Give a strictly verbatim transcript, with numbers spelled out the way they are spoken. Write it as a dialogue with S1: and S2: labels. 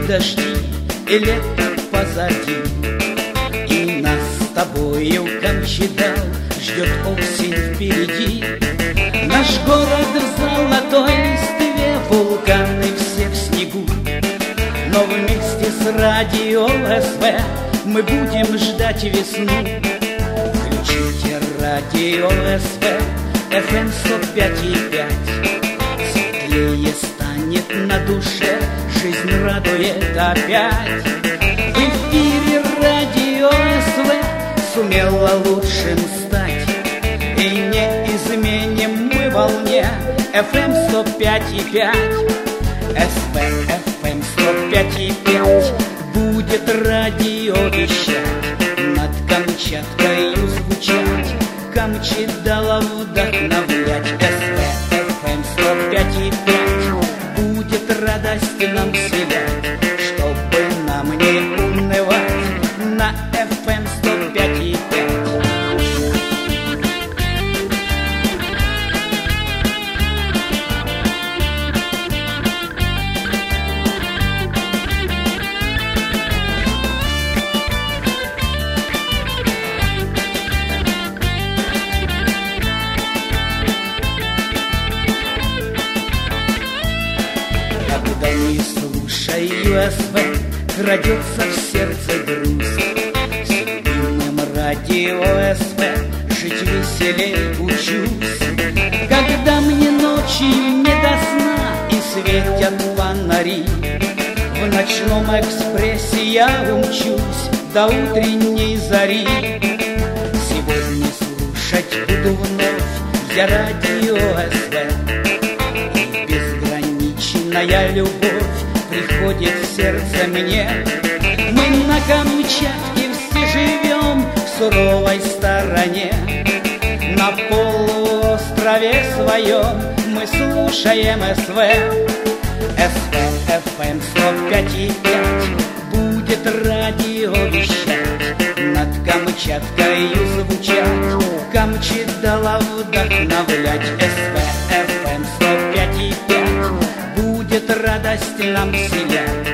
S1: дожди, и лето позади, и нас с тобою Камчедал ждет осень впереди. Наш город в золотой листве, вулканы все в снегу, но вместе с радио СВ мы будем ждать весну. Включите радио СВ, эф эм сто пять и пять. Светлее станет на душе, жизнь радует опять. В эфире радио СВ сумела лучшим стать, и не изменим мы волне эф эм сто пять и пять. СВ эф эм сто пять и пять будет радио вещать, над Камчаткою звучать, Камчедала вдохновлять. СВ эф эм сто пять и пять будет радость нам вселять, чтобы нам не унывать на эф эм сто пять и пять. Когда не слушаю СВ, крадется в сердце грусть. С любимым радио СВ жить веселей учусь. Когда мне ночи не до сна и светят фонари, в ночном экспрессе я умчусь до утренней зари. Сегодня слушать буду вновь я радио СВ, моя любовь приходит в сердце мне. Мы на Камчатке все живем в суровой стороне, на полуострове своем мы слушаем СВ. СВ эф эм сто пять и пять будет радио вещать, над Камчаткою звучать, Камчедала вдохновлять. СВ эф эм сто пять и пять будет радость нам вселять,